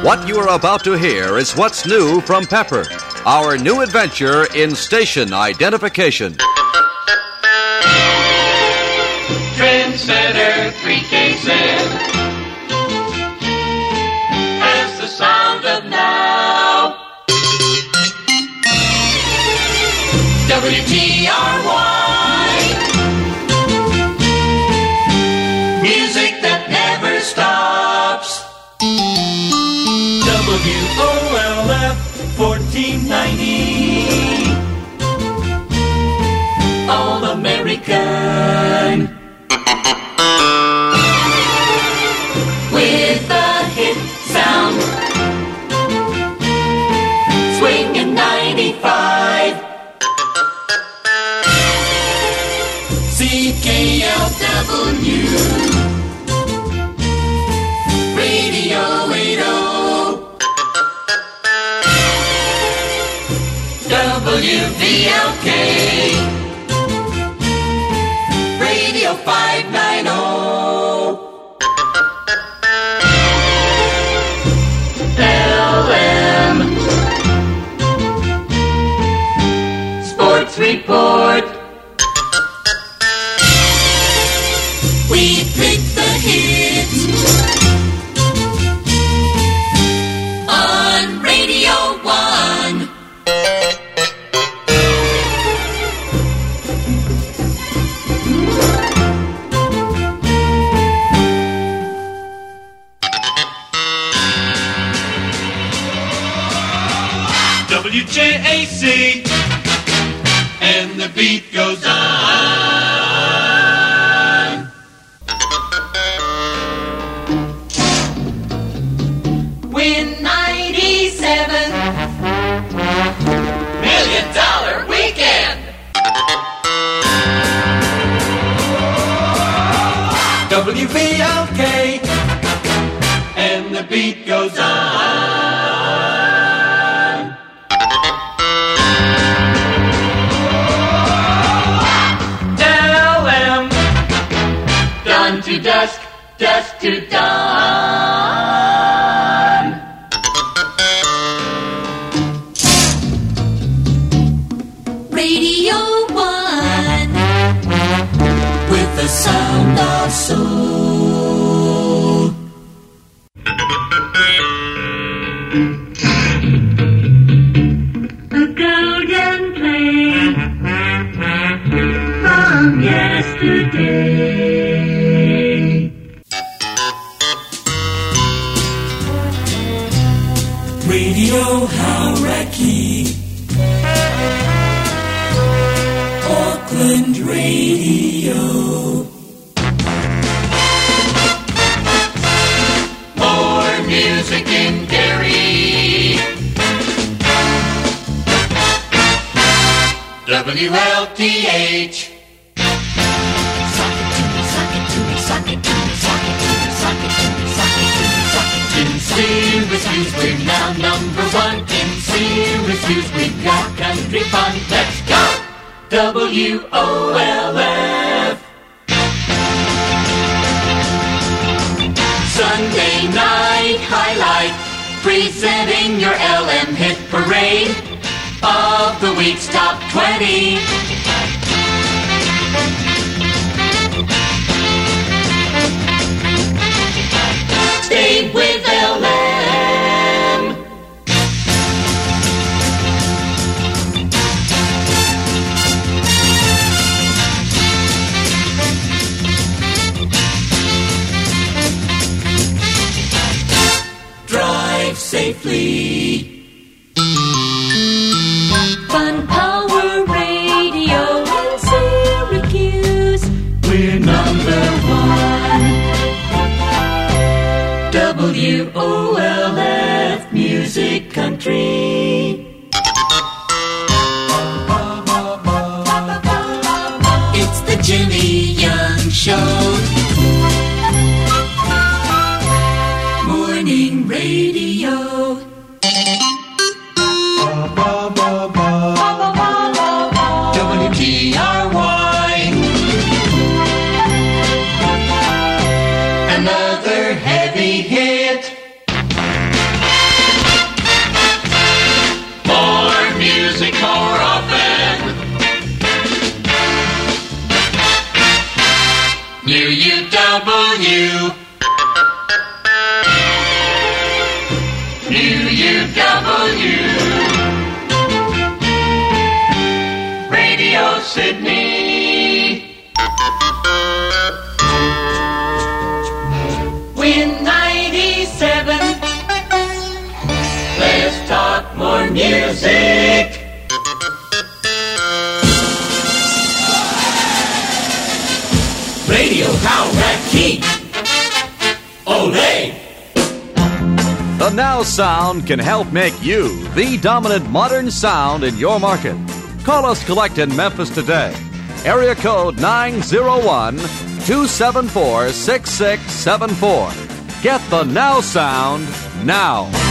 What you are about to hear is what's new from Pepper, our new adventure in station identification. Trendsetter 3KZ has the sound of now. WTRY, music that never stops. WOLF 1490, All American. With a hit sound, swinging 95. CKLW, Radio 80. WVLK, Radio 590. LM, Sports Report. We pick the hits on Radio 1. WJAC, and the beat goes on. Win 97, $1 million weekend. WVLK, and the beat goes on. To dusk, dusk to dawn. Radio 1, with the sound of soul. A golden play from yesterday. Radio Hauraki, Auckland Radio. More music in Gary. WLTH. Sock it to me, sock it to me, sock it to me, sock it to me, sock it to me, sock it to me, sock it to me. In Syracuse, we're now number one. In Syracuse, we got country fun. Let's go! WOLF. Sunday night highlight, presenting your LM hit parade of the week's top 20. Stay with LM. Drive safely. Fun Power Radio in Syracuse. We're number one. WOLF Music Country. It's the Jimmy Young Show. Morning radio. WTRY. Another heavy hit. UUW. UUW. Radio Sydney. Win 97. Let's talk more music. Radio Kawraki. Olé! The Now Sound can help make you the dominant modern sound in your market. Call us collect in Memphis today. Area code 901-274-6674. Get the Now Sound now.